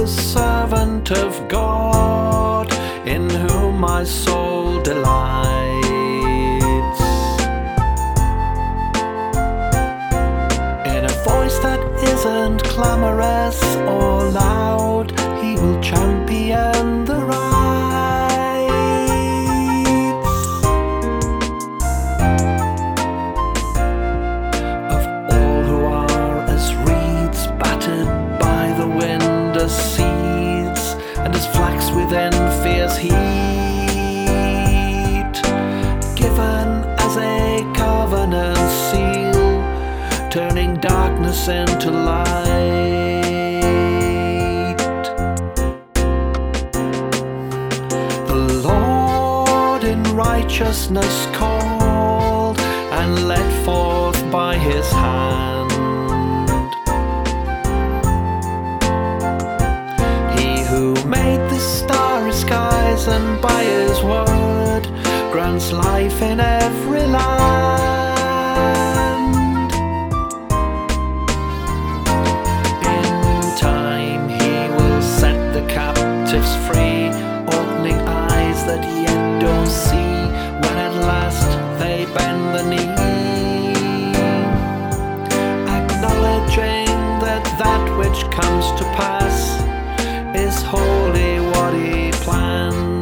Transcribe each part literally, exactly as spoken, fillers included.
the servant of God, in whom my soul delights. In a voice that isn't clamorous or loud, he will champion the rights of all who are as reeds battered by the wind, as seeds, and as flax within fierce heat, given as a covenant seal, turning darkness into light. The Lord in righteousness called, and led forth by his hand. He who made the starry skies, and by his word grants life in every land. In time he will set the captives free, opening eyes that yet don't see, when at last they bend the knee, acknowledging that that which comes to pass is wholly what he planned.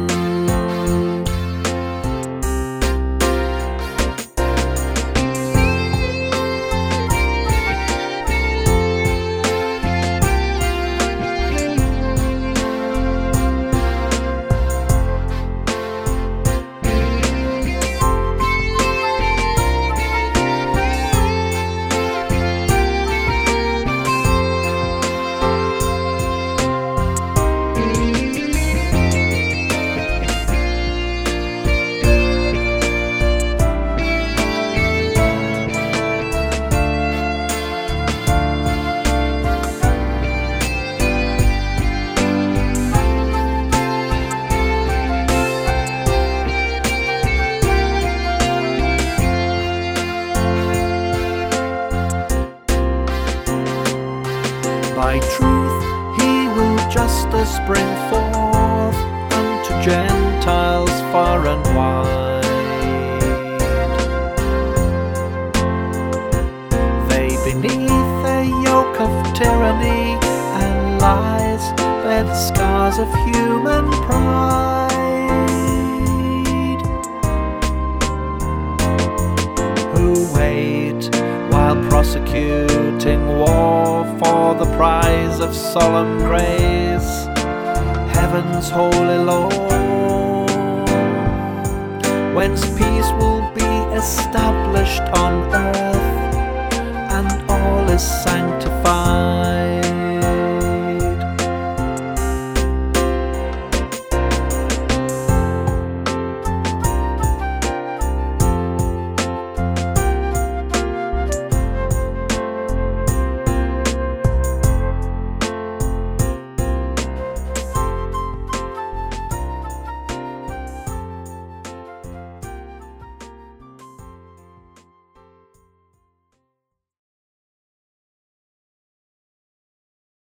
By truth he will justice bring forth unto Gentiles far and wide. They beneath a yoke of tyranny and lies bear the scars of human pride, who wait while prosecuting war for the prize of solemn grace, heaven's holy law, whence peace will be established on earth, and all is sanctified.